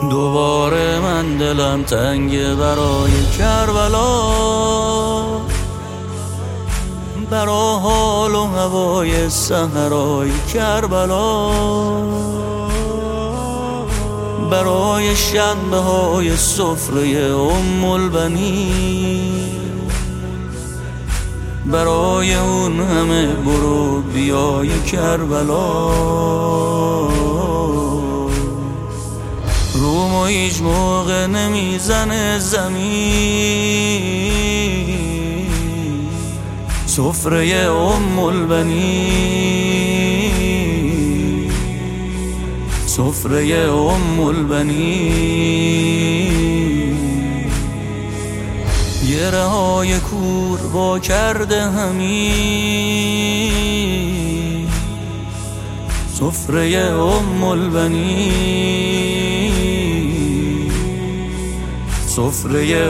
دوباره من دلم تنگه برای کربلا، برا حال و هوای صحرای کربلا، برای شنبه های سفره البنین، برای اون همه برو بیای کربلا. رومو هیچ موقع نمیزنه زمین، سفره البنین، سفره البنین. گره های کور با کرده همین، سفره البنین، سفره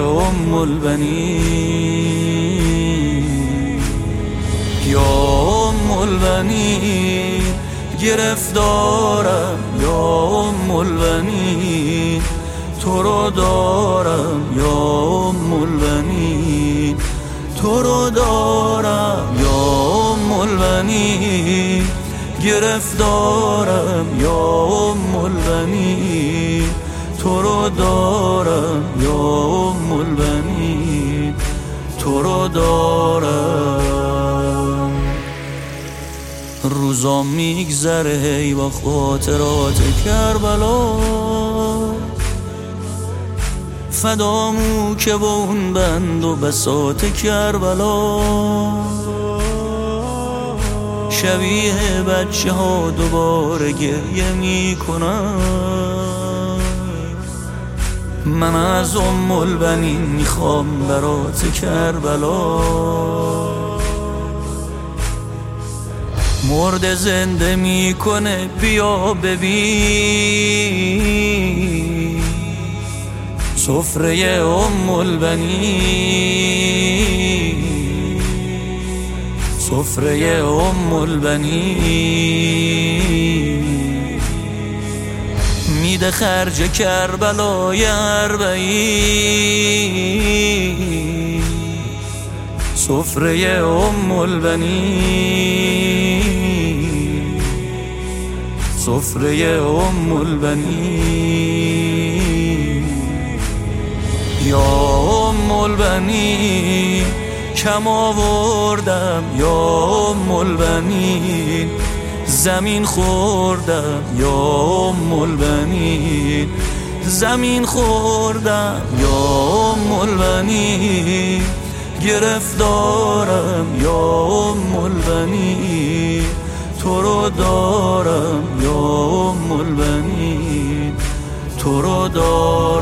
البنین. یا البنین گرفتارم، یا البنین تو رو دارم، یا البنین تو رو دارم، یا البنین گرفتارم، یا البنین تو رو دارم، یا البنین تو رو دارم. روزا میگذره هی با خاطرات کربلا، فدامو که با اون بند و بساط کربلا، شبیه بچه ها دوباره گریه میکنن. من از البنین میخوام برات کربلا، مرد زنده میکنه بیا ببین، سفره البنین، سفره البنین. میده خرج کربلای اربعین، سفره البنین، سفره البنین. یا البنین کم آوردم، یا البنین زمین خوردم، یا البنین زمین خوردم، یا البنین گرفتارم، یا البنین تو رو دارم، یا البنین تو رو دارم.